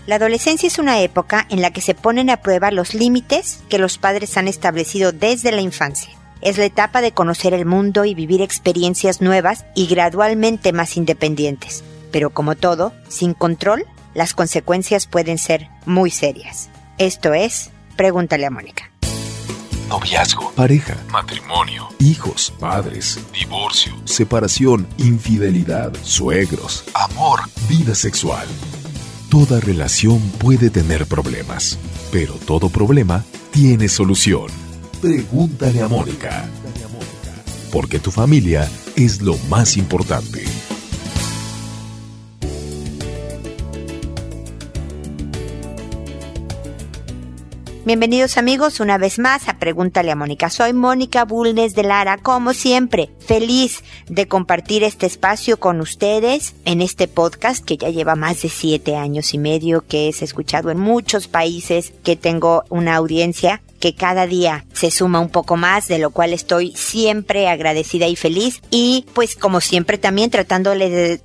La adolescencia es una época en la que se ponen a prueba los límites que los padres han establecido desde la infancia. Es la etapa de conocer el mundo y vivir experiencias nuevas y gradualmente más independientes. Pero como todo, sin control, las consecuencias pueden ser muy serias. Esto es, Pregúntale a Mónica. Noviazgo, pareja, matrimonio, hijos, padres, divorcio, separación, infidelidad, suegros, amor, vida sexual. Toda relación puede tener problemas, pero todo problema tiene solución. Pregúntale a Mónica. Porque tu familia es lo más importante. Bienvenidos amigos una vez más a Pregúntale a Mónica. Soy Mónica Bulnes de Lara, como siempre, feliz de compartir este espacio con ustedes en este podcast que ya lleva más de 7 años y medio, que es escuchado en muchos países, que tengo una audiencia que cada día se suma un poco más, de lo cual estoy siempre agradecida y feliz. Y pues como siempre también tratándoles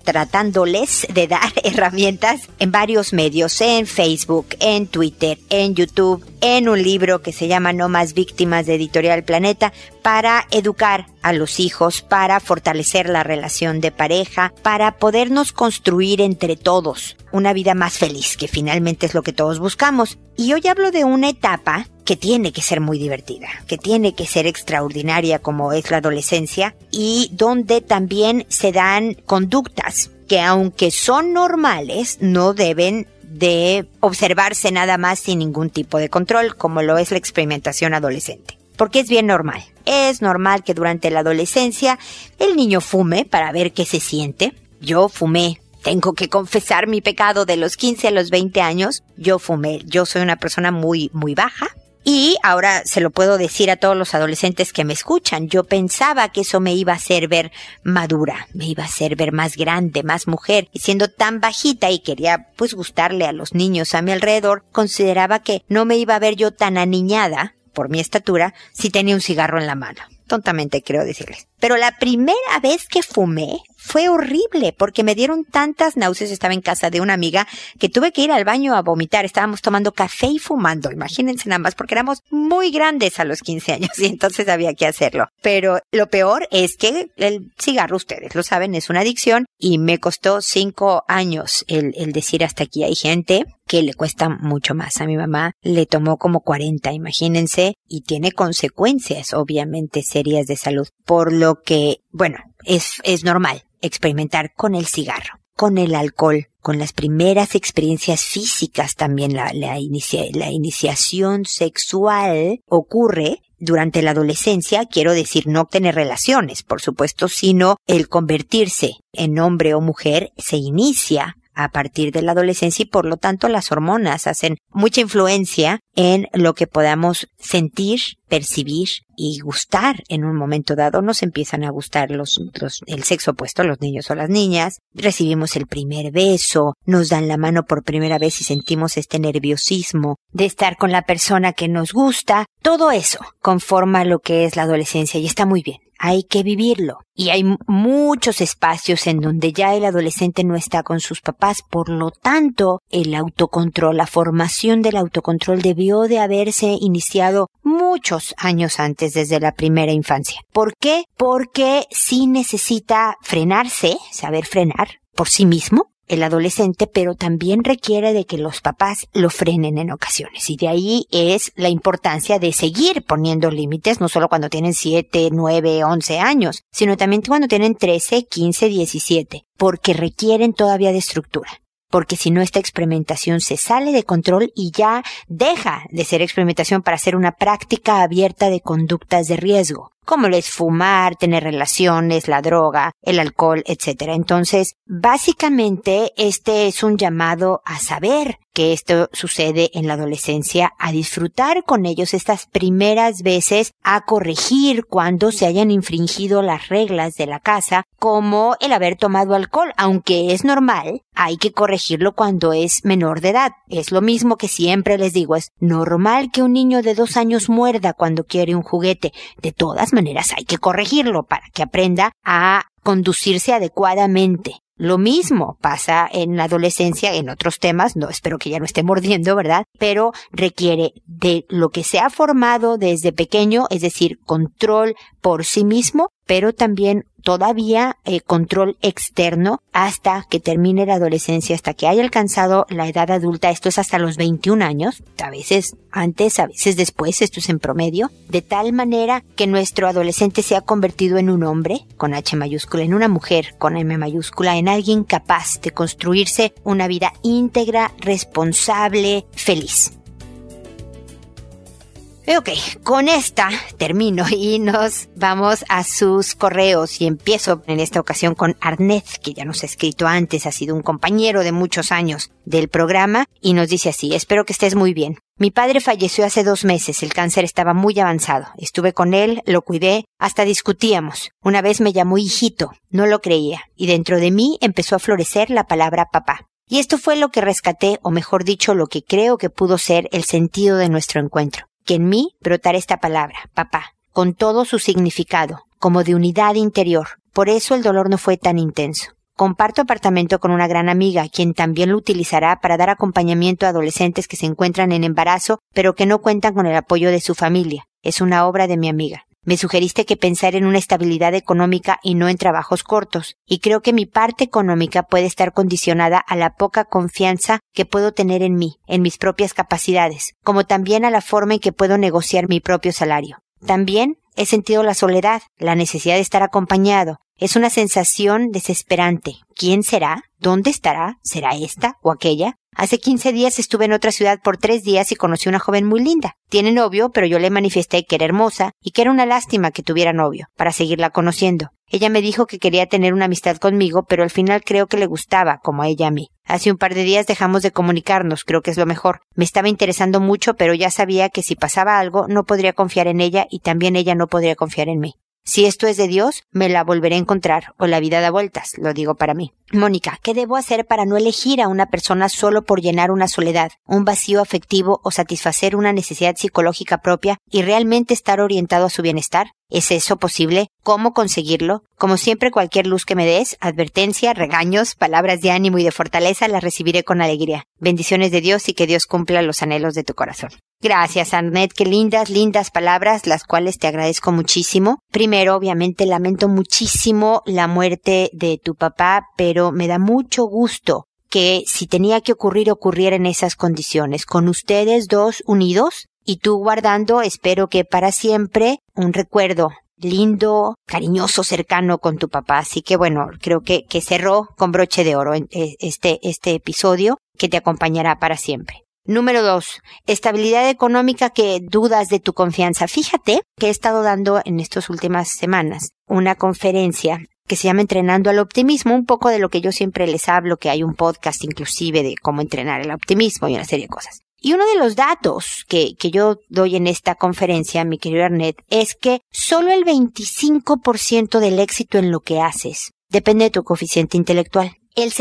de dar herramientas en varios medios, en Facebook, en Twitter, en YouTube, en un libro que se llama No Más Víctimas de Editorial Planeta, para educar a los hijos, para fortalecer la relación de pareja, para podernos construir entre todos una vida más feliz, que finalmente es lo que todos buscamos. Y hoy hablo de una etapa que tiene que ser muy divertida, que tiene que ser extraordinaria como es la adolescencia, y donde también se dan conductas que, aunque son normales, no deben de observarse nada más sin ningún tipo de control, como lo es la experimentación adolescente. Porque es bien normal. Es normal que durante la adolescencia el niño fume para ver qué se siente. Yo fumé. Tengo que confesar mi pecado. De los 15 a los 20 años, yo fumé. Yo soy una persona muy baja. Y ahora se lo puedo decir a todos los adolescentes que me escuchan. Yo pensaba que eso me iba a hacer ver madura, me iba a hacer ver más grande, más mujer. Y siendo tan bajita y quería pues gustarle a los niños a mi alrededor, consideraba que no me iba a ver yo tan aniñada por mi estatura si tenía un cigarro en la mano. Tontamente creo decirles. Pero la primera vez que fumé fue horrible porque me dieron tantas náuseas. Estaba en casa de una amiga que tuve que ir al baño a vomitar. Estábamos tomando café y fumando. Imagínense nada más, porque éramos muy grandes a los 15 años y entonces había que hacerlo. Pero lo peor es que el cigarro, ustedes lo saben, es una adicción y me costó 5 años el decir hasta aquí. Hay gente que le cuesta mucho más. A mi mamá le tomó como 40, imagínense, y tiene consecuencias obviamente serias de salud. Por lo que, bueno, es normal experimentar con el cigarro, con el alcohol, con las primeras experiencias físicas también. La iniciación sexual ocurre durante la adolescencia, quiero decir, no tener relaciones, por supuesto, sino el convertirse en hombre o mujer se inicia a partir de la adolescencia y por lo tanto las hormonas hacen mucha influencia en lo que podamos sentir, percibir y gustar en un momento dado. Nos empiezan a gustar el sexo opuesto, los niños o las niñas, recibimos el primer beso, nos dan la mano por primera vez y sentimos este nerviosismo de estar con la persona que nos gusta. Todo eso conforma lo que es la adolescencia y está muy bien. Hay que vivirlo. Y hay muchos espacios en donde ya el adolescente no está con sus papás. Por lo tanto, el autocontrol, la formación del autocontrol debió de haberse iniciado muchos años antes, desde la primera infancia. ¿Por qué? Porque sí necesita frenarse, saber frenar por sí mismo, el adolescente, pero también requiere de que los papás lo frenen en ocasiones. Y de ahí es la importancia de seguir poniendo límites, no solo cuando tienen 7, 9, 11 años, sino también cuando tienen 13, 15, 17, porque requieren todavía de estructura. Porque si no, esta experimentación se sale de control y ya deja de ser experimentación para ser una práctica abierta de conductas de riesgo, como lo es fumar, tener relaciones, la droga, el alcohol, etc. Entonces, básicamente, este es un llamado a saber que esto sucede en la adolescencia, a disfrutar con ellos estas primeras veces, a corregir cuando se hayan infringido las reglas de la casa, como el haber tomado alcohol. Aunque es normal, hay que corregirlo cuando es menor de edad. Es lo mismo que siempre les digo, es normal que un niño de 2 años muerda cuando quiere un juguete. De todas maneras, hay que corregirlo para que aprenda a conducirse adecuadamente. Lo mismo pasa en la adolescencia, en otros temas, no, espero que ya no esté mordiendo, ¿verdad? Pero requiere de lo que se ha formado desde pequeño, es decir, control por sí mismo, pero también todavía control externo hasta que termine la adolescencia, hasta que haya alcanzado la edad adulta. Esto es hasta los 21 años, a veces antes, a veces después, esto es en promedio, de tal manera que nuestro adolescente se ha convertido en un hombre, con H mayúscula, en una mujer, con M mayúscula, en alguien capaz de construirse una vida íntegra, responsable, feliz. Ok, con esta termino y nos vamos a sus correos y empiezo en esta ocasión con Arnett, que ya nos ha escrito antes, ha sido un compañero de muchos años del programa y nos dice así: espero que estés muy bien. Mi padre falleció hace 2 meses, el cáncer estaba muy avanzado. Estuve con él, lo cuidé, hasta discutíamos. Una vez me llamó hijito, no lo creía, y dentro de mí empezó a florecer la palabra papá. Y esto fue lo que rescaté, o mejor dicho, lo que creo que pudo ser el sentido de nuestro encuentro. Que en mí brotara esta palabra, papá, con todo su significado, como de unidad interior. Por eso el dolor no fue tan intenso. Comparto apartamento con una gran amiga, quien también lo utilizará para dar acompañamiento a adolescentes que se encuentran en embarazo, pero que no cuentan con el apoyo de su familia. Es una obra de mi amiga. Me sugeriste que pensar en una estabilidad económica y no en trabajos cortos, y creo que mi parte económica puede estar condicionada a la poca confianza que puedo tener en mí, en mis propias capacidades, como también a la forma en que puedo negociar mi propio salario. También he sentido la soledad, la necesidad de estar acompañado. Es una sensación desesperante. ¿Quién será? ¿Dónde estará? ¿Será esta o aquella? Hace 15 días estuve en otra ciudad por 3 días y conocí a una joven muy linda. Tiene novio, pero yo le manifesté que era hermosa y que era una lástima que tuviera novio, para seguirla conociendo. Ella me dijo que quería tener una amistad conmigo, pero al final creo que le gustaba, como a ella a mí. Hace un par de días dejamos de comunicarnos, creo que es lo mejor. Me estaba interesando mucho, pero ya sabía que si pasaba algo, no podría confiar en ella y también ella no podría confiar en mí. Si esto es de Dios, me la volveré a encontrar, o la vida da vueltas, lo digo para mí. Mónica, ¿qué debo hacer para no elegir a una persona solo por llenar una soledad, un vacío afectivo o satisfacer una necesidad psicológica propia y realmente estar orientado a su bienestar? ¿Es eso posible? ¿Cómo conseguirlo? Como siempre, cualquier luz que me des, advertencia, regaños, palabras de ánimo y de fortaleza, las recibiré con alegría. Bendiciones de Dios y que Dios cumpla los anhelos de tu corazón. Gracias, Arnett, qué lindas palabras, las cuales te agradezco muchísimo. Primero, obviamente, lamento muchísimo la muerte de tu papá, pero me da mucho gusto que si tenía que ocurrir, ocurriera en esas condiciones, con ustedes dos unidos y tú guardando, espero que para siempre, un recuerdo lindo, cariñoso, cercano con tu papá. Así que bueno, creo que cerró con broche de oro este episodio que te acompañará para siempre. Número 2, estabilidad económica que dudas de tu confianza. Fíjate que he estado dando en estas últimas semanas una conferencia que se llama Entrenando al Optimismo, un poco de lo que yo siempre les hablo, que hay un podcast inclusive de cómo entrenar el optimismo y una serie de cosas. Y uno de los datos que yo doy en esta conferencia, mi querido Arnett, es que solo el 25% del éxito en lo que haces depende de tu coeficiente intelectual. El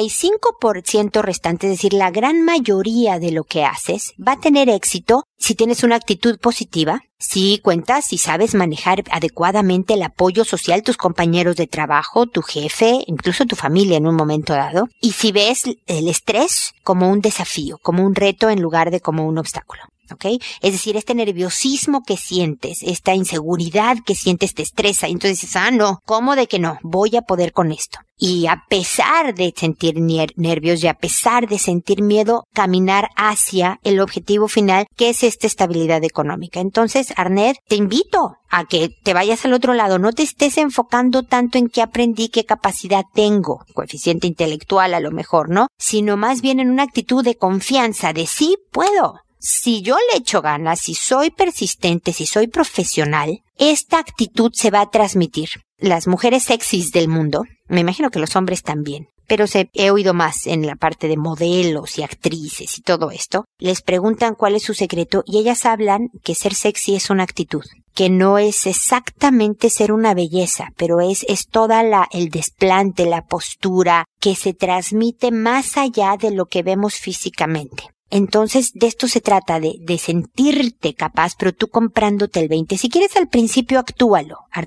75% restante, es decir, la gran mayoría de lo que haces, va a tener éxito si tienes una actitud positiva, si cuentas, si sabes manejar adecuadamente el apoyo social, tus compañeros de trabajo, tu jefe, incluso tu familia en un momento dado, y si ves el estrés como un desafío, como un reto en lugar de como un obstáculo. ¿Ok? Es decir, este nerviosismo que sientes, esta inseguridad que sientes te estresa y entonces dices, no, ¿cómo de que no? Voy a poder con esto. Y a pesar de sentir nervios y a pesar de sentir miedo, caminar hacia el objetivo final, que es esta estabilidad económica. Entonces, Arnett, te invito a que te vayas al otro lado. No te estés enfocando tanto en qué aprendí, qué capacidad tengo, coeficiente intelectual a lo mejor, ¿no? Sino más bien en una actitud de confianza, de sí puedo. Si yo le echo ganas, si soy persistente, si soy profesional, esta actitud se va a transmitir. Las mujeres sexys del mundo, me imagino que los hombres también, pero he oído más en la parte de modelos y actrices y todo esto, les preguntan cuál es su secreto y ellas hablan que ser sexy es una actitud, que no es exactamente ser una belleza, pero es toda el desplante, la postura que se transmite más allá de lo que vemos físicamente. Entonces, de esto se trata, de sentirte capaz, pero tú comprándote el 20. Si quieres al principio, actúalo, Arnett.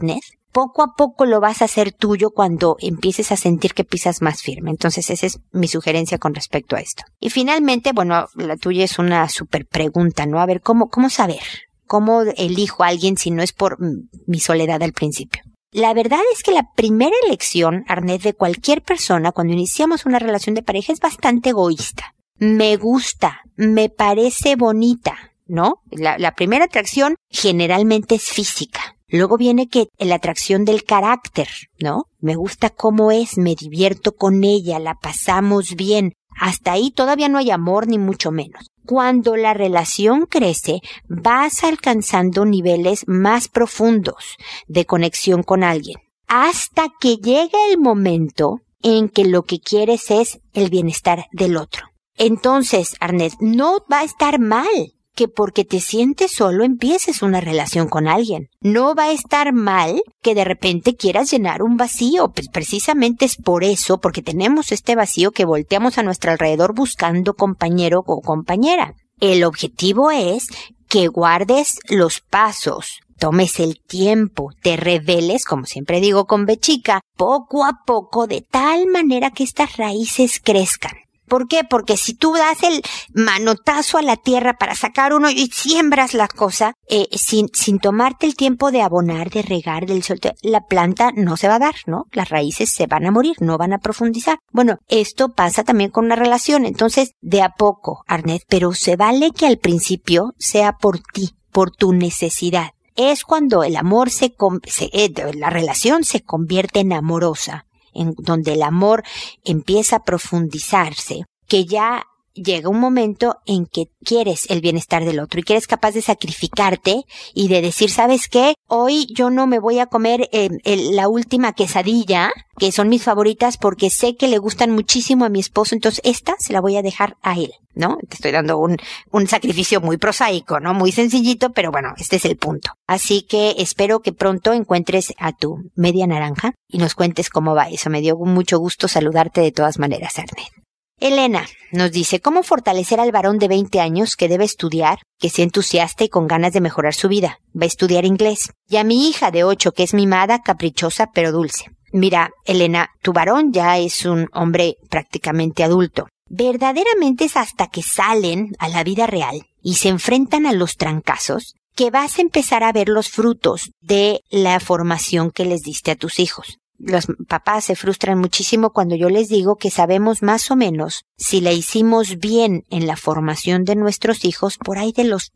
poco a poco lo vas a hacer tuyo cuando empieces a sentir que pisas más firme. Entonces esa es mi sugerencia con respecto a esto. Y finalmente, bueno, la tuya es una súper pregunta, ¿no? A ver, ¿cómo saber? ¿Cómo elijo a alguien si no es por mi soledad al principio? La verdad es que la primera elección, Arnett, de cualquier persona cuando iniciamos una relación de pareja es bastante egoísta. Me gusta, me parece bonita, ¿no? La primera atracción generalmente es física. Luego viene la atracción del carácter, ¿no? Me gusta cómo es, me divierto con ella, la pasamos bien. Hasta ahí todavía no hay amor ni mucho menos. Cuando la relación crece, vas alcanzando niveles más profundos de conexión con alguien. Hasta que llega el momento en que lo que quieres es el bienestar del otro. Entonces, Arnett, no va a estar mal que porque te sientes solo empieces una relación con alguien. No va a estar mal que de repente quieras llenar un vacío. Pues precisamente es por eso, porque tenemos este vacío que volteamos a nuestro alrededor buscando compañero o compañera. El objetivo es que guardes los pasos, tomes el tiempo, te reveles, como siempre digo con B chica, poco a poco, de tal manera que estas raíces crezcan. ¿Por qué? Porque si tú das el manotazo a la tierra para sacar uno y siembras la cosa, sin tomarte el tiempo de abonar, de regar, del sol, la planta no se va a dar, ¿no? Las raíces se van a morir, no van a profundizar. Bueno, esto pasa también con una relación. Entonces, de a poco, Arnett, pero se vale que al principio sea por ti, por tu necesidad. Es cuando el amor la relación se convierte en amorosa, en donde el amor empieza a profundizarse, que ya llega un momento en que quieres el bienestar del otro y que eres capaz de sacrificarte y de decir, ¿sabes qué? Hoy yo no me voy a comer la última quesadilla, que son mis favoritas porque sé que le gustan muchísimo a mi esposo, entonces esta se la voy a dejar a él, ¿no? Te estoy dando un sacrificio muy prosaico, ¿no? Muy sencillito, pero bueno, este es el punto. Así que espero que pronto encuentres a tu media naranja y nos cuentes cómo va eso. Me dio mucho gusto saludarte de todas maneras, Arnett. Elena nos dice, ¿cómo fortalecer al varón de 20 años que debe estudiar, que sea entusiasta y con ganas de mejorar su vida? Va a estudiar inglés. Y a mi hija de 8, que es mimada, caprichosa, pero dulce. Mira, Elena, tu varón ya es un hombre prácticamente adulto. Verdaderamente es hasta que salen a la vida real y se enfrentan a los trancazos que vas a empezar a ver los frutos de la formación que les diste a tus hijos. Los papás se frustran muchísimo cuando yo les digo que sabemos más o menos si la hicimos bien en la formación de nuestros hijos por ahí de los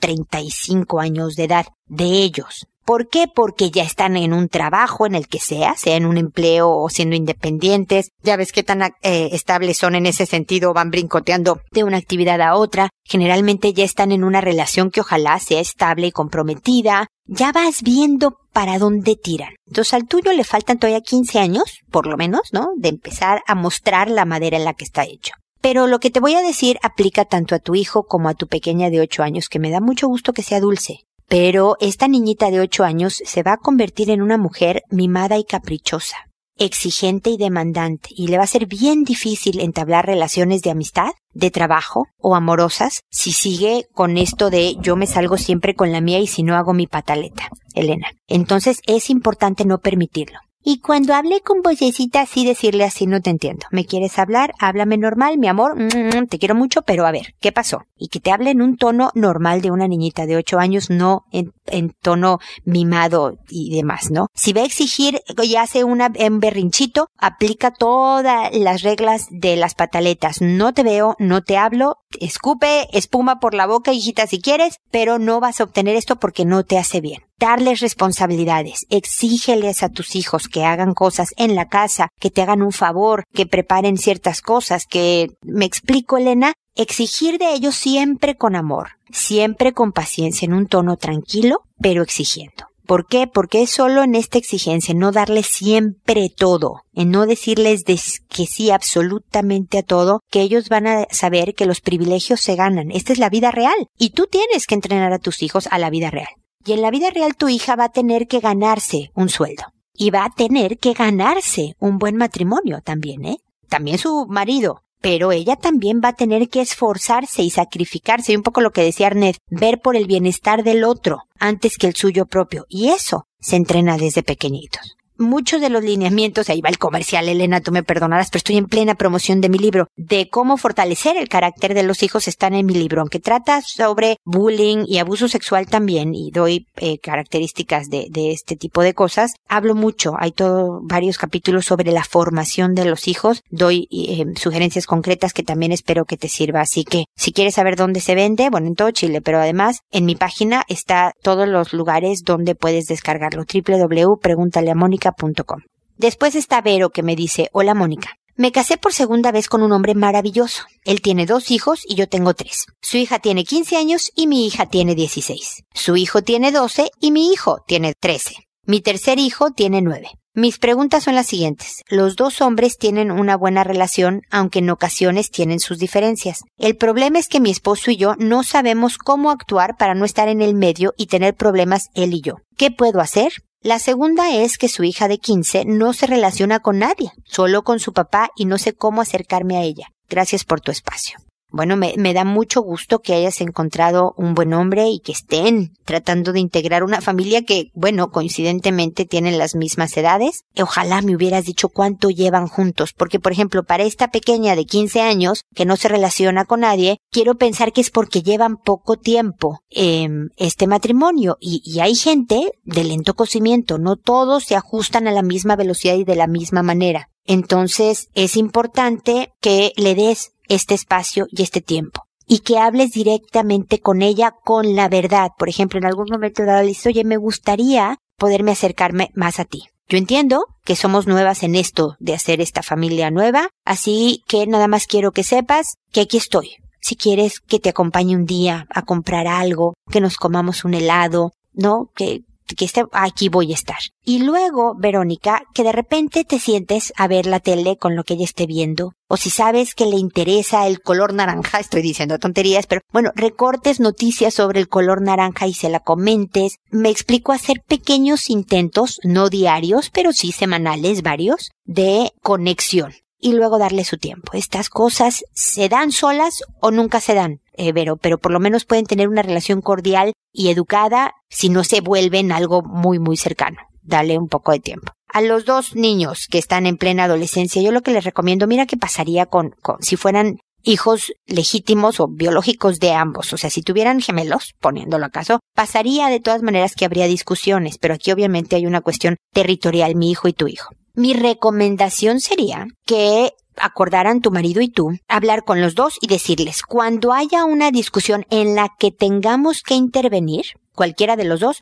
35 años de edad de ellos. ¿Por qué? Porque ya están en un trabajo en el que sea en un empleo o siendo independientes. Ya ves qué tan estables son en ese sentido, van brincoteando de una actividad a otra. Generalmente ya están en una relación que ojalá sea estable y comprometida. Ya vas viendo para dónde tiran. Entonces al tuyo le faltan todavía 15 años, por lo menos, ¿no? De empezar a mostrar la madera en la que está hecho. Pero lo que te voy a decir aplica tanto a tu hijo como a tu pequeña de 8 años, que me da mucho gusto que sea dulce. Pero esta niñita de 8 años se va a convertir en una mujer mimada y caprichosa, exigente y demandante, y le va a ser bien difícil entablar relaciones de amistad, de trabajo o amorosas si sigue con esto de yo me salgo siempre con la mía y si no hago mi pataleta, Elena. Entonces es importante no permitirlo. Y cuando hable con vocecita así, decirle así, no te entiendo. ¿Me quieres hablar? Háblame normal, mi amor. Te quiero mucho, pero a ver, ¿qué pasó? Y que te hable en un tono normal de una niñita de 8 años, no en tono mimado y demás, ¿no? Si va a exigir y hace un berrinchito, aplica todas las reglas de las pataletas. No te veo, no te hablo, escupe, espuma por la boca, hijita, si quieres, pero no vas a obtener esto porque no te hace bien. Darles responsabilidades, exígeles a tus hijos que hagan cosas en la casa, que te hagan un favor, que preparen ciertas cosas, que, ¿me explico, Elena? Exigir de ellos siempre con amor, siempre con paciencia, en un tono tranquilo, pero exigiendo. ¿Por qué? Porque es solo en esta exigencia, en no darles siempre todo, en no decirles que sí absolutamente a todo, que ellos van a saber que los privilegios se ganan. Esta es la vida real y tú tienes que entrenar a tus hijos a la vida real. Y en la vida real tu hija va a tener que ganarse un sueldo. Y va a tener que ganarse un buen matrimonio también, ¿eh? También su marido. Pero ella también va a tener que esforzarse y sacrificarse. Y un poco lo que decía Arnett, ver por el bienestar del otro antes que el suyo propio. Y eso se entrena desde pequeñitos. muchos de los lineamientos, ahí va el comercial, Elena, tú me perdonarás, pero estoy en plena promoción de mi libro, de cómo fortalecer el carácter de los hijos, están en mi libro, aunque trata sobre bullying y abuso sexual también, y doy características de este tipo de cosas. Hablo mucho, hay varios capítulos sobre la formación de los hijos, doy sugerencias concretas que también espero que te sirva, así que si quieres saber dónde se vende, bueno, en todo Chile, pero además en mi página está todos los lugares donde puedes descargarlo, www.preguntaleamónica.com. Después está Vero, que me dice: hola Mónica, me casé por segunda vez con un hombre maravilloso. Él tiene 2 hijos y yo tengo 3. Su hija tiene 15 años y mi hija tiene 16. Su hijo tiene 12 y mi hijo tiene 13. Mi tercer hijo tiene 9. Mis preguntas son las siguientes. Los 2 hombres tienen una buena relación, aunque en ocasiones tienen sus diferencias. El problema es que mi esposo y yo no sabemos cómo actuar para no estar en el medio y tener problemas él y yo. ¿Qué puedo hacer? La segunda es que su hija de 15 no se relaciona con nadie, solo con su papá, y no sé cómo acercarme a ella. Gracias por tu espacio. Bueno, me da mucho gusto que hayas encontrado un buen hombre y que estén tratando de integrar una familia que, bueno, coincidentemente tienen las mismas edades. Ojalá me hubieras dicho cuánto llevan juntos, porque, por ejemplo, para esta pequeña de 15 años que no se relaciona con nadie, quiero pensar que es porque llevan poco tiempo este matrimonio. Y hay gente de lento cocimiento, no todos se ajustan a la misma velocidad y de la misma manera. Entonces, es importante que le des este espacio y este tiempo, y que hables directamente con ella con la verdad. Por ejemplo, en algún momento dado le dices: oye, me gustaría poderme acercarme más a ti. Yo entiendo que somos nuevas en esto de hacer esta familia nueva, así que nada más quiero que sepas que aquí estoy. Si quieres que te acompañe un día a comprar algo, que nos comamos un helado, ¿no? Que aquí voy a estar. Y luego, Verónica, que de repente te sientes a ver la tele con lo que ella esté viendo, o si sabes que le interesa el color naranja, estoy diciendo tonterías, pero bueno, recortes noticias sobre el color naranja y se la comentes. Me explico, hacer pequeños intentos, no diarios, pero sí semanales, varios, de conexión. Y luego darle su tiempo. Estas cosas se dan solas o nunca se dan, Vero, pero por lo menos pueden tener una relación cordial y educada si no se vuelven algo muy, muy cercano. Dale un poco de tiempo. A los 2 niños que están en plena adolescencia, yo lo que les recomiendo, mira qué pasaría con si fueran hijos legítimos o biológicos de ambos. O sea, si tuvieran gemelos, poniéndolo acaso, pasaría de todas maneras que habría discusiones, pero aquí obviamente hay una cuestión territorial, mi hijo y tu hijo. Mi recomendación sería que acordaran tu marido y tú hablar con los 2 y decirles: cuando haya una discusión en la que tengamos que intervenir, cualquiera de los 2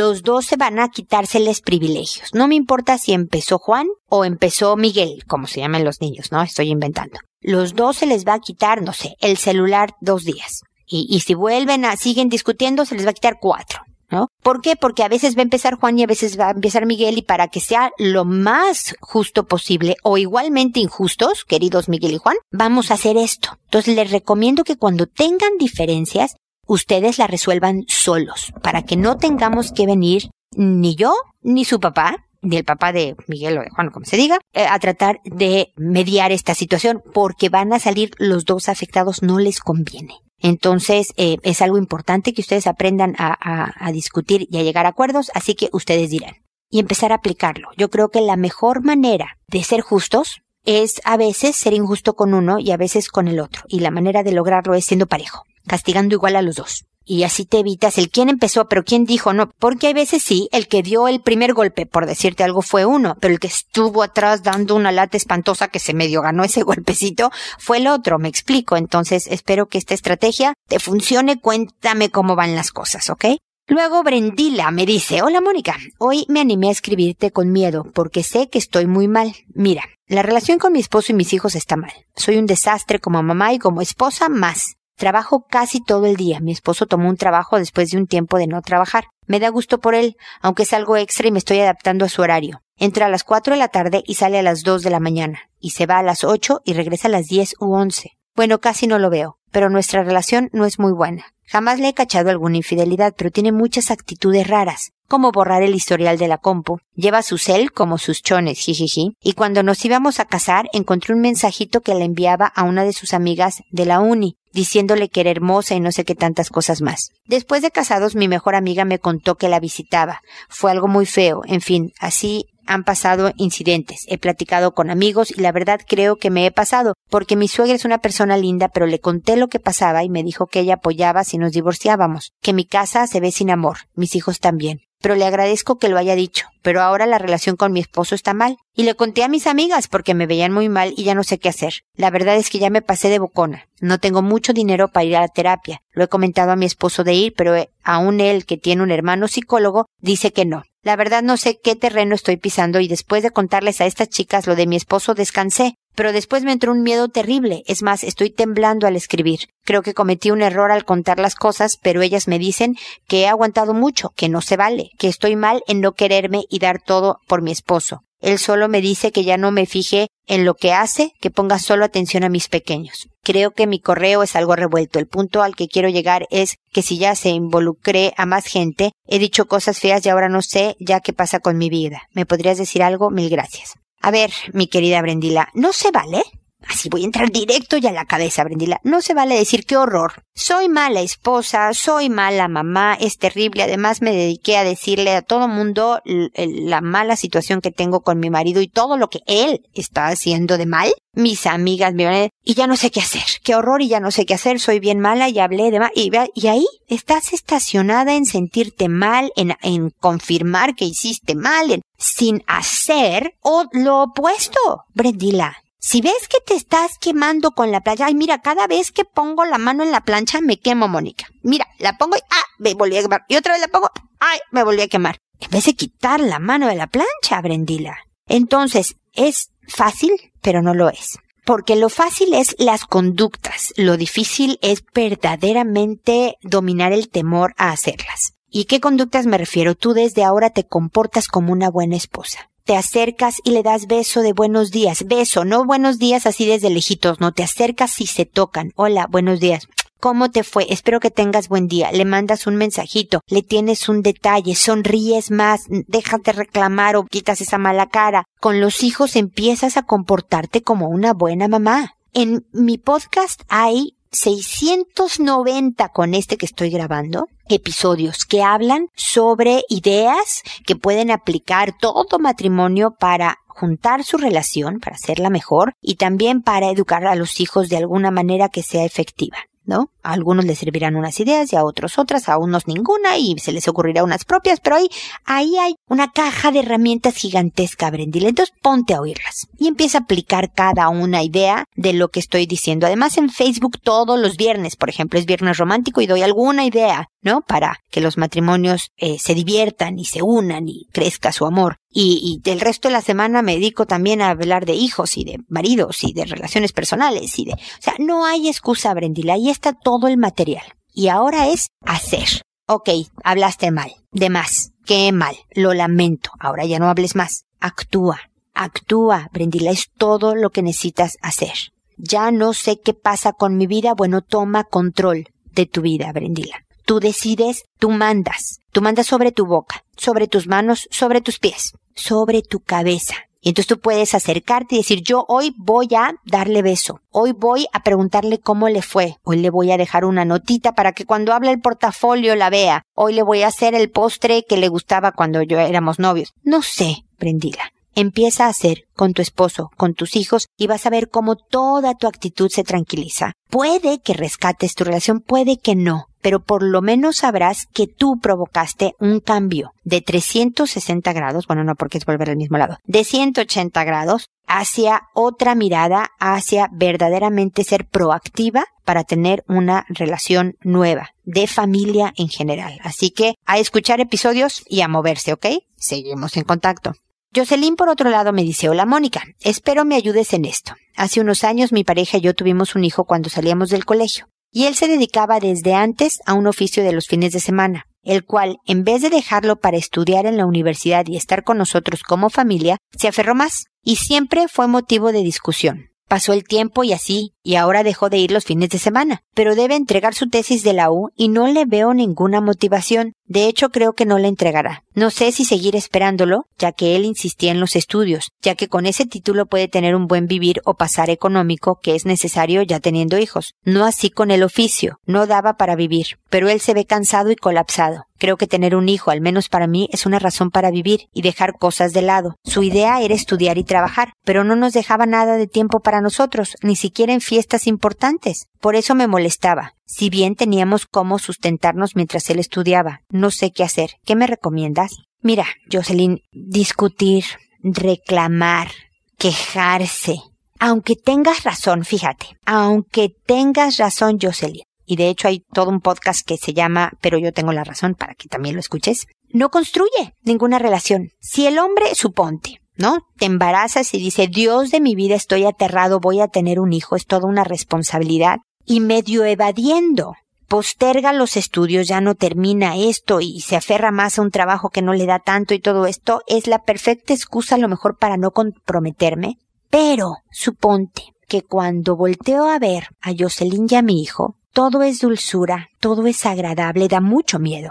se van a quitárseles privilegios. No me importa si empezó Juan o empezó Miguel, como se llaman los niños, ¿no? Estoy inventando. Los 2 se les va a quitar, no sé, el celular 2 días. Y si siguen discutiendo, se les va a quitar 4. ¿No? ¿Por qué? Porque a veces va a empezar Juan y a veces va a empezar Miguel, y para que sea lo más justo posible o igualmente injustos, queridos Miguel y Juan, vamos a hacer esto. Entonces les recomiendo que cuando tengan diferencias, ustedes las resuelvan solos, para que no tengamos que venir ni yo, ni su papá, ni el papá de Miguel o de Juan, como se diga, a tratar de mediar esta situación, porque van a salir los 2 afectados, no les conviene. Entonces, es algo importante que ustedes aprendan a discutir y a llegar a acuerdos, así que ustedes dirán. Y empezar a aplicarlo. Yo creo que la mejor manera de ser justos es a veces ser injusto con uno y a veces con el otro. Y la manera de lograrlo es siendo parejo, castigando igual a los 2. Y así te evitas el quién empezó, pero quién dijo no. Porque hay veces sí, el que dio el primer golpe, por decirte algo, fue uno, pero el que estuvo atrás dando una lata espantosa que se medio ganó ese golpecito fue el otro, me explico. Entonces espero que esta estrategia te funcione. Cuéntame cómo van las cosas, ¿ok? Luego Brendila me dice: hola Mónica, hoy me animé a escribirte con miedo porque sé que estoy muy mal. Mira, la relación con mi esposo y mis hijos está mal. Soy un desastre como mamá y como esposa más. Trabajo casi todo el día. Mi esposo tomó un trabajo después de un tiempo de no trabajar. Me da gusto por él, aunque es algo extra y me estoy adaptando a su horario. Entra a las 4 de la tarde y sale a las 2 de la mañana. Y se va a las 8 y regresa a las 10 u 11. Bueno, casi no lo veo, pero nuestra relación no es muy buena. Jamás le he cachado alguna infidelidad, pero tiene muchas actitudes raras, como borrar el historial de la compu. Lleva su cel como sus chones, jijiji. Y cuando nos íbamos a casar, encontré un mensajito que le enviaba a una de sus amigas de la uni, diciéndole que era hermosa y no sé qué tantas cosas más. Después de casados, mi mejor amiga me contó que la visitaba. Fue algo muy feo. En fin, así han pasado incidentes. He platicado con amigos y la verdad creo que me he pasado, porque mi suegra es una persona linda, pero le conté lo que pasaba y me dijo que ella apoyaba si nos divorciábamos, que mi casa se ve sin amor, mis hijos también. Pero le agradezco que lo haya dicho, pero ahora la relación con mi esposo está mal. Y le conté a mis amigas porque me veían muy mal y ya no sé qué hacer. La verdad es que ya me pasé de bocona. No tengo mucho dinero para ir a la terapia. Lo he comentado a mi esposo de ir, pero aún él, que tiene un hermano psicólogo, dice que no. La verdad no sé qué terreno estoy pisando y después de contarles a estas chicas lo de mi esposo descansé. Pero después me entró un miedo terrible. Es más, estoy temblando al escribir. Creo que cometí un error al contar las cosas, pero ellas me dicen que he aguantado mucho, que no se vale, que estoy mal en no quererme y dar todo por mi esposo. Él solo me dice que ya no me fije en lo que hace, que ponga solo atención a mis pequeños. Creo que mi correo es algo revuelto. El punto al que quiero llegar es que si ya se involucré a más gente, he dicho cosas feas y ahora no sé ya qué pasa con mi vida. ¿Me podrías decir algo? Mil gracias. A ver, mi querida Brendila, ¿no se vale? Así voy a entrar directo ya a la cabeza, Brendila. No se vale decir qué horror. Soy mala esposa, soy mala mamá, es terrible. Además me dediqué a decirle a todo mundo la mala situación que tengo con mi marido y todo lo que él está haciendo de mal. Mis amigas, y ya no sé qué hacer. Qué horror y ya no sé qué hacer. Soy bien mala y hablé de mal. Y ahí estás estacionada en sentirte mal, en confirmar que hiciste mal, sin hacer o lo opuesto, Brendila. Si ves que te estás quemando con la plancha, ay, mira, cada vez que pongo la mano en la plancha me quemo, Mónica. Mira, la pongo y, me volví a quemar. Y otra vez la pongo, me volví a quemar. En vez de quitar la mano de la plancha, Brendila. Entonces, es fácil, pero no lo es. Porque lo fácil es las conductas. Lo difícil es verdaderamente dominar el temor a hacerlas. ¿Y qué conductas me refiero? Tú desde ahora te comportas como una buena esposa. Te acercas y le das beso de buenos días. Beso, no buenos días así desde lejitos, no. Te acercas y se tocan. Hola, buenos días. ¿Cómo te fue? Espero que tengas buen día. Le mandas un mensajito, le tienes un detalle, sonríes más, dejas de reclamar o quitas esa mala cara. Con los hijos empiezas a comportarte como una buena mamá. En mi podcast hay 690 con este que estoy grabando, episodios que hablan sobre ideas que pueden aplicar todo matrimonio para juntar su relación, para hacerla mejor y también para educar a los hijos de alguna manera que sea efectiva, ¿no? A algunos les servirán unas ideas y a otros otras, a unos ninguna y se les ocurrirá unas propias, pero ahí hay una caja de herramientas gigantesca, Brendila. Entonces ponte a oírlas y empieza a aplicar cada una idea de lo que estoy diciendo. Además en Facebook todos los viernes, por ejemplo, es viernes romántico y doy alguna idea, ¿no? Para que los matrimonios se diviertan y se unan y crezca su amor. Y del resto de la semana me dedico también a hablar de hijos y de maridos y de relaciones personales o sea, no hay excusa, Brendila, ahí está todo el material. Y ahora es hacer. Ok, hablaste mal, de más, qué mal, lo lamento, ahora ya no hables más. Actúa, Brendila, es todo lo que necesitas hacer. Ya no sé qué pasa con mi vida, bueno, toma control de tu vida, Brendila. Tú decides, tú mandas sobre tu boca, sobre tus manos, sobre tus pies, sobre tu cabeza. Y entonces tú puedes acercarte y decir, yo hoy voy a darle beso, hoy voy a preguntarle cómo le fue, hoy le voy a dejar una notita para que cuando hable el portafolio la vea, hoy le voy a hacer el postre que le gustaba cuando éramos novios. No sé, Brendila. Empieza a hacer con tu esposo, con tus hijos y vas a ver cómo toda tu actitud se tranquiliza. Puede que rescates tu relación, puede que no, pero por lo menos sabrás que tú provocaste un cambio de 360 grados, bueno, no porque es volver al mismo lado, de 180 grados hacia otra mirada, hacia verdaderamente ser proactiva para tener una relación nueva, de familia en general. Así que a escuchar episodios y a moverse, ¿ok? Seguimos en contacto. Jocelyn, por otro lado, me dice, hola Mónica, espero me ayudes en esto. Hace unos años mi pareja y yo tuvimos un hijo cuando salíamos del colegio, y él se dedicaba desde antes a un oficio de los fines de semana, el cual, en vez de dejarlo para estudiar en la universidad y estar con nosotros como familia, se aferró más, y siempre fue motivo de discusión. Pasó el tiempo y así y ahora dejó de ir los fines de semana, pero debe entregar su tesis de la U y no le veo ninguna motivación. De hecho, creo que no la entregará. No sé si seguir esperándolo, ya que él insistía en los estudios, ya que con ese título puede tener un buen vivir o pasar económico que es necesario ya teniendo hijos. No así con el oficio, no daba para vivir, pero él se ve cansado y colapsado. Creo que tener un hijo, al menos para mí, es una razón para vivir y dejar cosas de lado. Su idea era estudiar y trabajar, pero no nos dejaba nada de tiempo para nosotros, ni siquiera en fiestas importantes. Por eso me molestaba. Si bien teníamos cómo sustentarnos mientras él estudiaba, no sé qué hacer. ¿Qué me recomiendas? Mira, Jocelyn, discutir, reclamar, quejarse. Aunque tengas razón, fíjate, aunque tengas razón, Jocelyn. Y de hecho hay todo un podcast que se llama Pero yo tengo la razón, para que también lo escuches. No construye ninguna relación. Si el hombre, suponte, ¿no? Te embarazas y dice, Dios de mi vida, estoy aterrado, voy a tener un hijo, es toda una responsabilidad. Y medio evadiendo, posterga los estudios, ya no termina esto y se aferra más a un trabajo que no le da tanto y todo esto, es la perfecta excusa a lo mejor para no comprometerme. Pero suponte que cuando volteo a ver a Jocelyn y a mi hijo, todo es dulzura, todo es agradable, da mucho miedo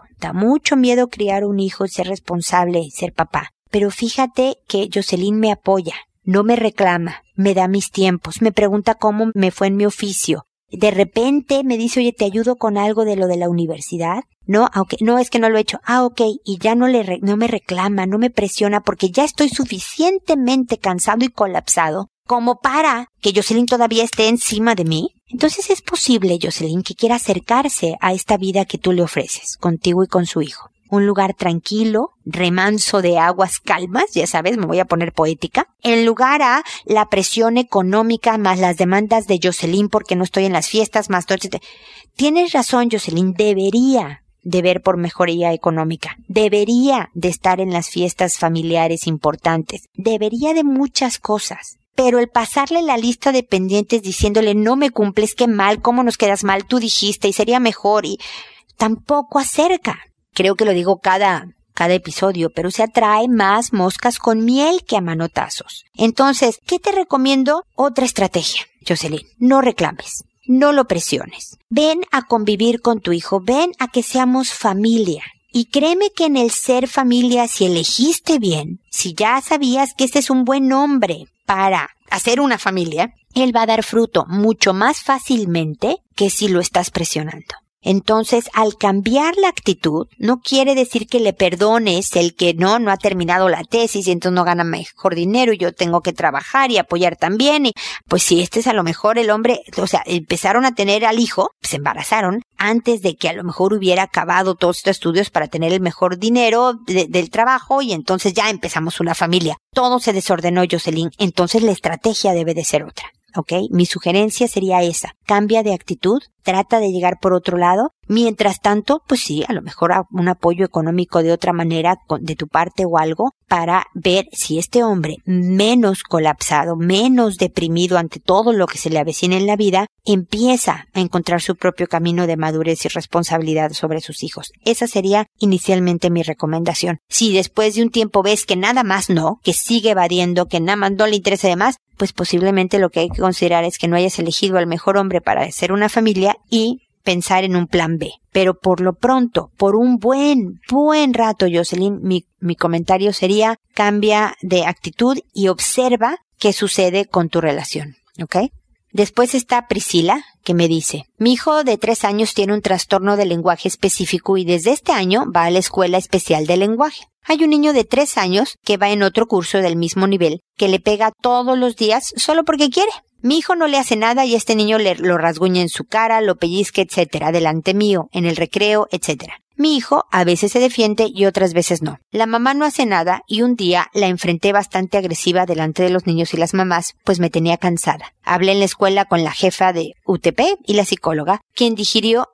criar un hijo, ser responsable, ser papá. Pero fíjate que Jocelyn me apoya, no me reclama, me da mis tiempos, me pregunta cómo me fue en mi oficio. De repente me dice, oye, ¿te ayudo con algo de lo de la universidad? No, okay. No, es que no lo he hecho. Ok, y ya no me reclama, no me presiona porque ya estoy suficientemente cansado y colapsado como para que Jocelyn todavía esté encima de mí. Entonces es posible, Jocelyn, que quiera acercarse a esta vida que tú le ofreces, contigo y con su hijo. Un lugar tranquilo, remanso de aguas calmas, ya sabes, me voy a poner poética, en lugar a la presión económica más las demandas de Jocelyn porque no estoy en las fiestas, más todo. Tienes razón, Jocelyn, debería de ver por mejoría económica, debería de estar en las fiestas familiares importantes, debería de muchas cosas. Pero el pasarle la lista de pendientes diciéndole no me cumples, qué mal, cómo nos quedas mal, tú dijiste y sería mejor y tampoco acerca. Creo que lo digo cada episodio, pero se atrae más moscas con miel que a manotazos. Entonces, ¿qué te recomiendo? Otra estrategia, Jocelyn. No reclames, no lo presiones. Ven a convivir con tu hijo, ven a que seamos familia. Y créeme que en el ser familia, si elegiste bien, si ya sabías que ese es un buen nombre para hacer una familia, él va a dar fruto mucho más fácilmente que si lo estás presionando. Entonces, al cambiar la actitud, no quiere decir que le perdones el que no ha terminado la tesis y entonces no gana mejor dinero y yo tengo que trabajar y apoyar también. Y pues si este es a lo mejor el hombre, o sea, empezaron a tener al hijo, se embarazaron antes de que a lo mejor hubiera acabado todos estos estudios para tener el mejor dinero del trabajo y entonces ya empezamos una familia. Todo se desordenó, Jocelyn, entonces la estrategia debe de ser otra. ¿Ok? Mi sugerencia sería esa. Cambia de actitud, trata de llegar por otro lado. Mientras tanto, pues sí, a lo mejor un apoyo económico de otra manera, de tu parte o algo, para ver si este hombre, menos colapsado, menos deprimido ante todo lo que se le avecina en la vida, empieza a encontrar su propio camino de madurez y responsabilidad sobre sus hijos. Esa sería inicialmente mi recomendación. Si después de un tiempo ves que nada más no, que sigue evadiendo, que nada más no le interesa de más, pues posiblemente lo que hay que considerar es que no hayas elegido al mejor hombre para hacer una familia y pensar en un plan B. Pero por lo pronto, por un buen rato, Jocelyn, mi comentario sería cambia de actitud y observa qué sucede con tu relación, ¿ok? Después está Priscila, que me dice, mi hijo de 3 años tiene un trastorno de lenguaje específico y desde este año va a la escuela especial de lenguaje. Hay un niño de 3 años que va en otro curso del mismo nivel, que le pega todos los días solo porque quiere. Mi hijo no le hace nada y este niño lo rasguña en su cara, lo pellizca, etcétera, delante mío, en el recreo, etcétera. Mi hijo a veces se defiende y otras veces no. La mamá no hace nada y un día la enfrenté bastante agresiva delante de los niños y las mamás, pues me tenía cansada. Hablé en la escuela con la jefa de UTP y la psicóloga, quien dirigió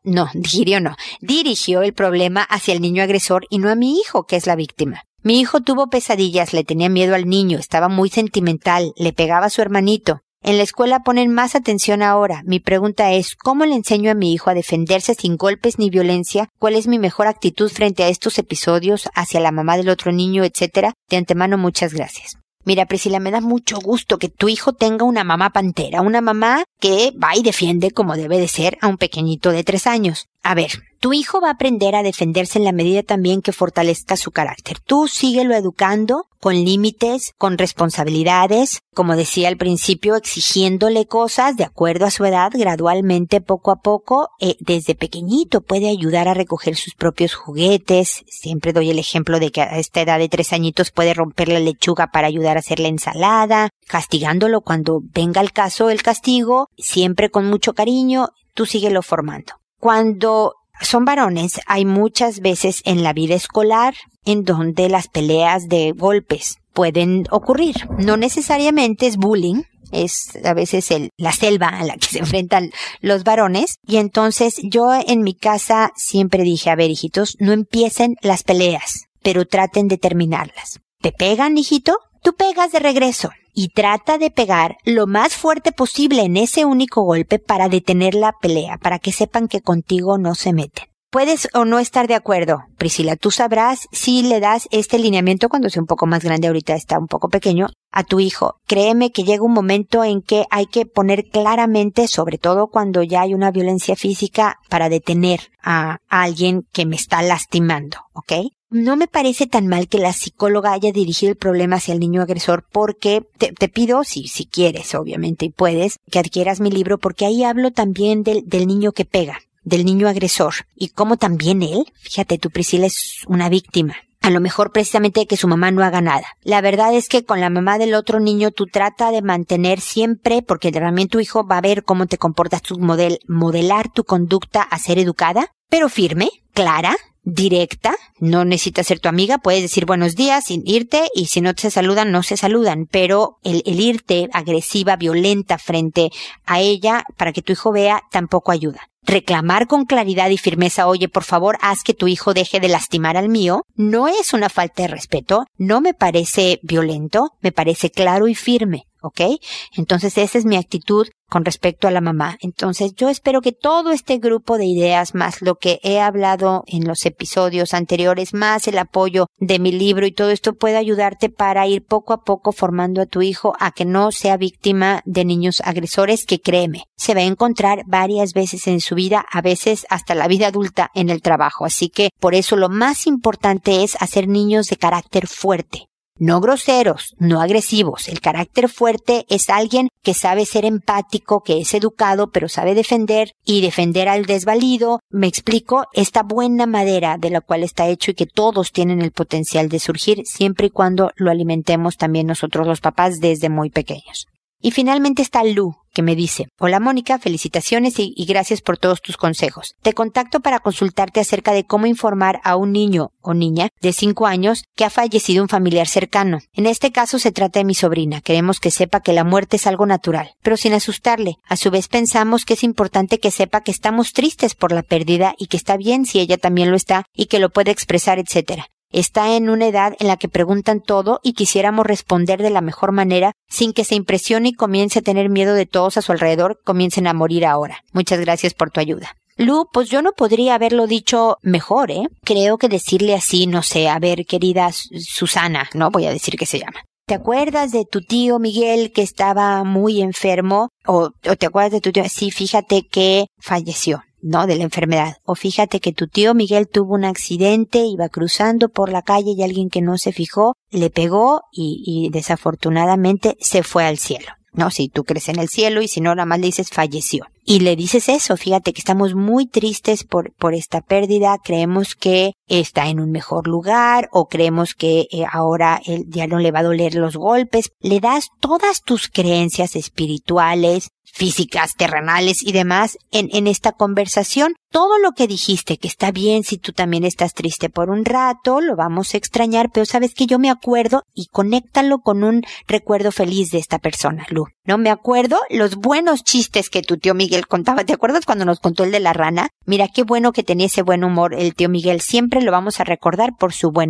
el problema hacia el niño agresor y no a mi hijo, que es la víctima. Mi hijo tuvo pesadillas, le tenía miedo al niño, estaba muy sentimental, le pegaba a su hermanito. En la escuela ponen más atención ahora. Mi pregunta es, ¿cómo le enseño a mi hijo a defenderse sin golpes ni violencia? ¿Cuál es mi mejor actitud frente a estos episodios hacia la mamá del otro niño, etcétera? De antemano, muchas gracias. Mira, Priscila, me da mucho gusto que tu hijo tenga una mamá pantera, una mamá que va y defiende como debe de ser a un pequeñito de 3 años. A ver, tu hijo va a aprender a defenderse en la medida también que fortalezca su carácter. Tú síguelo educando con límites, con responsabilidades, como decía al principio, exigiéndole cosas de acuerdo a su edad, gradualmente, poco a poco. Desde pequeñito puede ayudar a recoger sus propios juguetes. Siempre doy el ejemplo de que a esta edad de 3 añitos puede romper la lechuga para ayudar a hacer la ensalada, castigándolo cuando venga el caso el castigo, siempre con mucho cariño. Tú síguelo formando. Cuando son varones, hay muchas veces en la vida escolar en donde las peleas de golpes pueden ocurrir. No necesariamente es bullying, es a veces la selva a la que se enfrentan los varones. Y entonces yo en mi casa siempre dije, a ver, hijitos, no empiecen las peleas, pero traten de terminarlas. ¿Te pegan, hijito? Tú pegas de regreso. Y trata de pegar lo más fuerte posible en ese único golpe para detener la pelea, para que sepan que contigo no se meten. Puedes o no estar de acuerdo, Priscila. Tú sabrás si le das este lineamiento cuando sea un poco más grande, ahorita está un poco pequeño, a tu hijo. Créeme que llega un momento en que hay que poner claramente, sobre todo cuando ya hay una violencia física, para detener a alguien que me está lastimando, ¿ok? No me parece tan mal que la psicóloga haya dirigido el problema hacia el niño agresor, porque te pido, si quieres, obviamente, y puedes, que adquieras mi libro, porque ahí hablo también del niño que pega, del niño agresor, y cómo también él, fíjate, tu Priscila es una víctima. A lo mejor precisamente de que su mamá no haga nada. La verdad es que con la mamá del otro niño tú trata de mantener siempre, porque también tu hijo va a ver cómo te comportas, modelar tu conducta a ser educada, pero firme, clara, directa. No necesitas ser tu amiga, puedes decir buenos días sin irte, y si no se saludan, no se saludan, pero el irte agresiva, violenta frente a ella para que tu hijo vea tampoco ayuda. Reclamar con claridad y firmeza, oye, por favor, haz que tu hijo deje de lastimar al mío, no es una falta de respeto, no me parece violento, me parece claro y firme, ¿ok? Entonces esa es mi actitud con respecto a la mamá. Entonces yo espero que todo este grupo de ideas, más lo que he hablado en los episodios anteriores, más el apoyo de mi libro y todo esto pueda ayudarte para ir poco a poco formando a tu hijo a que no sea víctima de niños agresores, que créeme, se va a encontrar varias veces en su vida, a veces hasta la vida adulta en el trabajo. Así que por eso lo más importante es hacer niños de carácter fuerte. No groseros, no agresivos. El carácter fuerte es alguien que sabe ser empático, que es educado, pero sabe defender y defender al desvalido. Me explico, esta buena madera de la cual está hecho y que todos tienen el potencial de surgir siempre y cuando lo alimentemos también nosotros los papás desde muy pequeños. Y finalmente está Lu, que me dice, hola Mónica, felicitaciones y gracias por todos tus consejos. Te contacto para consultarte acerca de cómo informar a un niño o niña de 5 años que ha fallecido un familiar cercano. En este caso se trata de mi sobrina. Queremos que sepa que la muerte es algo natural, pero sin asustarle. A su vez pensamos que es importante que sepa que estamos tristes por la pérdida y que está bien si ella también lo está y que lo puede expresar, etc. Está en una edad en la que preguntan todo y quisiéramos responder de la mejor manera sin que se impresione y comience a tener miedo de todos a su alrededor, comiencen a morir ahora. Muchas gracias por tu ayuda. Lu, pues yo no podría haberlo dicho mejor, ¿eh? Creo que decirle así, no sé, a ver, querida Susana, no voy a decir que se llama. ¿Te acuerdas de tu tío Miguel que estaba muy enfermo? ¿O te acuerdas de tu tío? Sí, fíjate que falleció, ¿no? De la enfermedad. O fíjate que tu tío Miguel tuvo un accidente, iba cruzando por la calle y alguien que no se fijó le pegó y desafortunadamente se fue al cielo. No, si tú crees en el cielo y si no, nada más le dices falleció. Y le dices eso, fíjate que estamos muy tristes por esta pérdida, creemos que está en un mejor lugar o creemos que ahora él ya no le va a doler los golpes. Le das todas tus creencias espirituales, físicas, terrenales y demás en esta conversación. Todo lo que dijiste, que está bien si tú también estás triste por un rato, lo vamos a extrañar, pero sabes que yo me acuerdo y conéctalo con un recuerdo feliz de esta persona, Lu. No me acuerdo los buenos chistes que tu tío Miguel contaba. ¿Te acuerdas cuando nos contó el de la rana? Mira qué bueno que tenía ese buen humor el tío Miguel. Siempre lo vamos a recordar por su buen humor.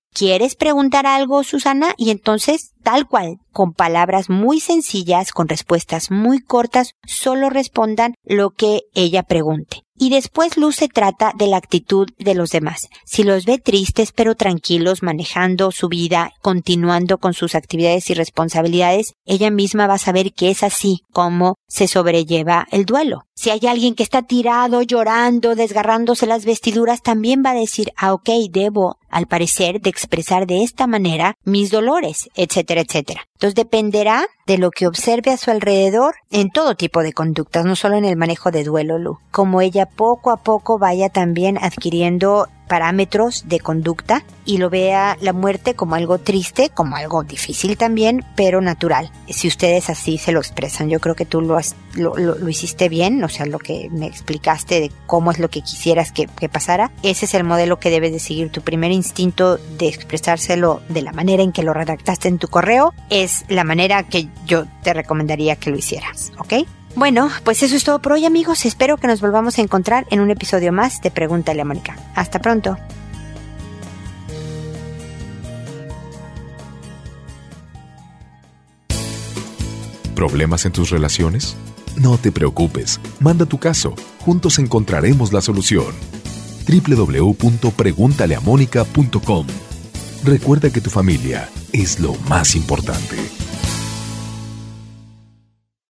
¿quieres preguntar algo, Susana? Y entonces, tal cual, con palabras muy sencillas, con respuestas muy cortas, solo respondan lo que ella pregunte. Y después Luz se trata de la actitud de los demás. Si los ve tristes pero tranquilos, manejando su vida, continuando con sus actividades y responsabilidades, ella misma va a saber que es así como se sobrelleva el duelo. Si hay alguien que está tirado, llorando, desgarrándose las vestiduras, también va a decir, ok, debo, al parecer, de expresar de esta manera mis dolores, etcétera, etcétera. Entonces dependerá de lo que observe a su alrededor en todo tipo de conductas, no solo en el manejo de duelo, Lu. Como ella poco a poco vaya también adquiriendo parámetros de conducta y lo vea la muerte como algo triste, como algo difícil también, pero natural. Si ustedes así se lo expresan, yo creo que tú lo hiciste bien, o sea, lo que me explicaste de cómo es lo que quisieras que pasara. Ese es el modelo que debes de seguir. Tu primer instinto de expresárselo de la manera en que lo redactaste en tu correo es la manera que yo te recomendaría que lo hicieras, ¿ok? Bueno, pues eso es todo por hoy, amigos. Espero que nos volvamos a encontrar en un episodio más de Pregúntale a Mónica. Hasta pronto. ¿Problemas en tus relaciones? No te preocupes. Manda tu caso. Juntos encontraremos la solución. www.preguntaleamónica.com. Recuerda que tu familia es lo más importante.